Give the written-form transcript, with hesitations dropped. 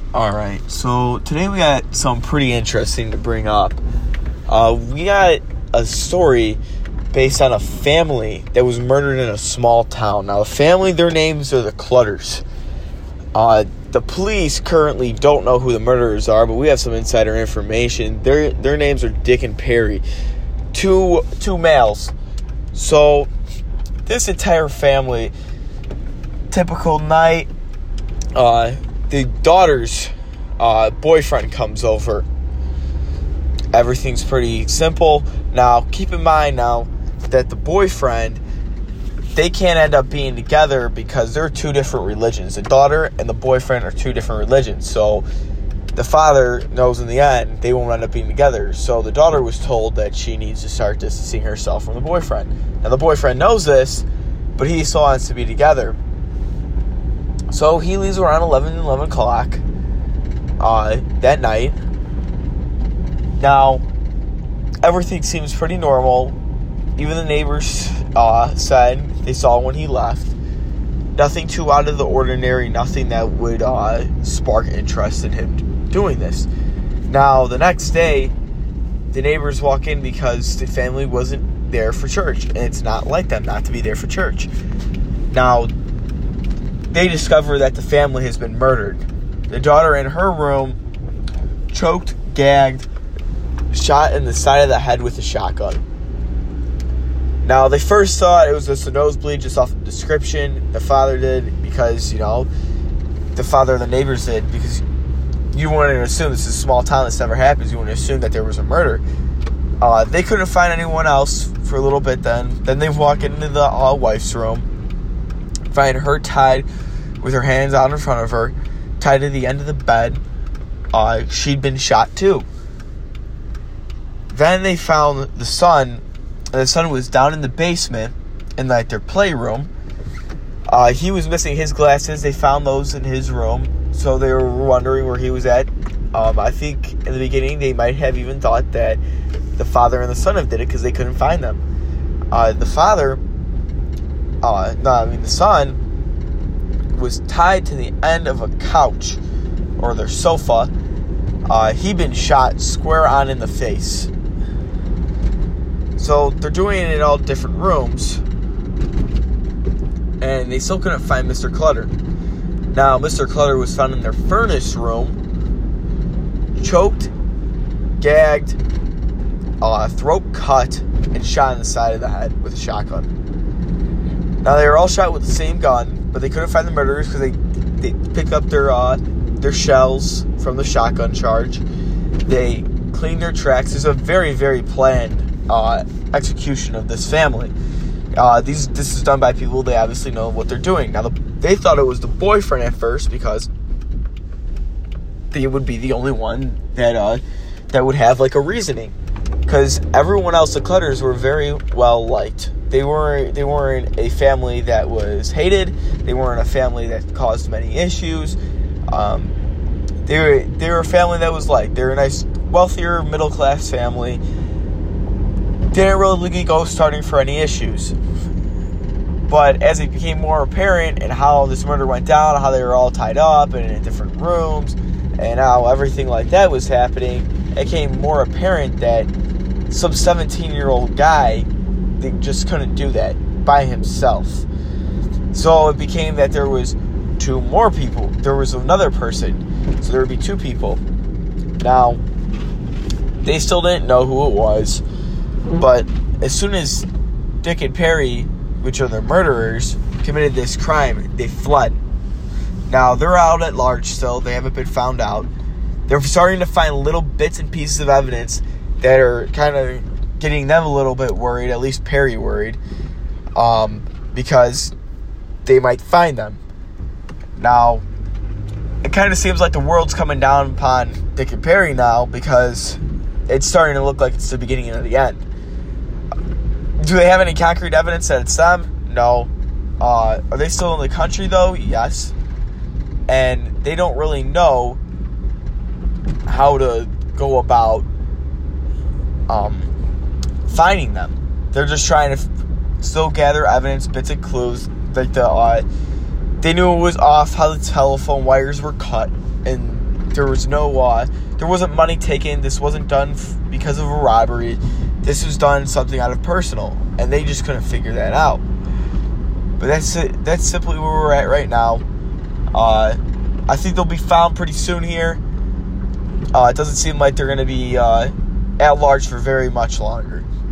Alright, so today we got something pretty interesting to bring up. We got a story based on a family that was murdered in a small town. Now, the family, their names are the Clutters. The police currently don't know who the murderers are, but we have some insider information. Their names are Dick and Perry. Two males. So, this entire family, typical night, the daughter's boyfriend comes over. Everything's pretty simple. Now, keep in mind now that the boyfriend, they can't end up being together because they're two different religions. The daughter and the boyfriend are two different religions. So, the father knows in the end they won't end up being together. So, the daughter was told that she needs to start distancing herself from the boyfriend. Now, the boyfriend knows this, but he still wants to be together. So he leaves around 11 o'clock that night. Now, everything seems pretty normal. Even the neighbors said they saw when he left. Nothing too out of the ordinary, nothing that would spark interest in him doing this. Now, the next day, the neighbors walk in because the family wasn't there for church. And it's not like them not to be there for church. Now, they discover that the family has been murdered. The daughter in her room, choked, gagged, shot in the side of the head with a shotgun. Now, they first thought it was just a nosebleed, just off the description. The father did because, the father of the neighbors did, because you wouldn't assume, this is a small town, this never happens, you wouldn't assume that there was a murder. They couldn't find anyone else for a little bit then. Then they walk into the wife's room, find her tied with her hands out in front of her, tied to the end of the bed. She'd been shot too. Then they found the son, and the son was down in the basement in their playroom. He was missing his glasses. They found those in his room, so they were wondering where he was at. I think in the beginning they might have even thought that the father and the son did it because they couldn't find them. The son was tied to the end of a couch or their sofa. He'd been shot square on in the face. So they're doing it in all different rooms, and they still couldn't find Mr. Clutter. Now, Mr. Clutter was found in their furnace room, choked, gagged, throat cut, and shot in the side of the head with a shotgun. Now, they were all shot with the same gun, but they couldn't find the murderers because they picked up their shells from the shotgun charge. They cleaned their tracks. There's a very, very planned execution of this family. This is done by people. They obviously know what they're doing. Now, they thought it was the boyfriend at first because they would be the only one that would have a reasoning. Because everyone else, the Clutters, were very well liked. They weren't a family that was hated. They weren't a family that caused many issues. They were a family that was liked. They were a nice, wealthier, middle class family. Didn't really go starting for any issues. But as it became more apparent and how this murder went down, how they were all tied up and in different rooms, and how everything like that was happening, it became more apparent that some 17-year-old guy, they just couldn't do that by himself. So it became that there was two more people. There was another person. So there would be two people. Now, they still didn't know who it was. But as soon as Dick and Perry, which are the murderers, committed this crime, they fled. Now, they're out at large still. They haven't been found out. They're starting to find little bits and pieces of evidence that are kind of getting them a little bit worried, at least Perry worried, because they might find them. Now, it kind of seems like the world's coming down upon Dick and Perry now because it's starting to look like it's the beginning of the end. Do they have any concrete evidence that it's them? No. Are they still in the country, though? Yes. And they don't really know how to go about finding them. They're just trying to still gather evidence, bits and clues. Like they knew it was off, how the telephone wires were cut, and there wasn't money taken. This wasn't done because of a robbery. This was done something out of personal, and they just couldn't figure that out. But that's it. That's simply where we're at right now. I think they'll be found pretty soon here. It doesn't seem like they're going to be at large for very much longer.